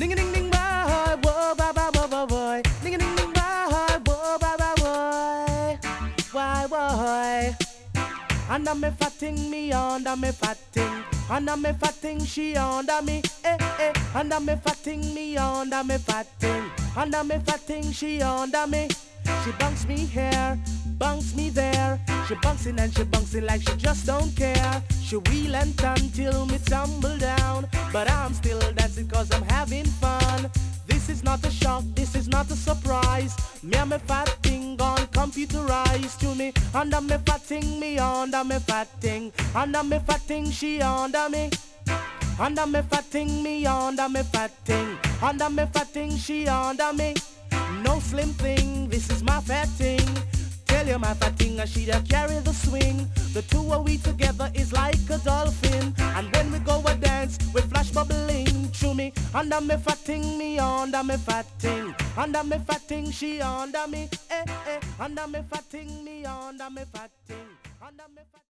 Ding a ding ding boy, whoa, bye bye, whoa, whoa, boy. Ding a ding ding boy, whoa, bye bye, boy. Why, boy? Under me fatting, me under me fatting. Under me fatting, she under me, eh, eh. Under me fatting, me under me fatting. Under me fatting, she under me. She bunks me here, bunks me there. She bunks in and she bunks in like she just don't care. She wheel and turn till me tumble down. But I'm still dancing cause I'm having fun. This is not a shock, this is not a surprise. Me and me fat thing gone computerized to me. Under me fat thing, me under me fat thing. Under me fat thing, she under me. Under me fat thing, me under me fat thing. Under me fat thing, she under me. No slim thing, this is my fat thing. Tell you my fat thing, she da carry the swing. The two of we together is like a dolphin. And when we go a dance, we flash bubbling through me. Under me fat thing, me under me fat thing. Under me fat thing, she under me, eh, eh. Under me fat thing, me under me fat thing. Under me fat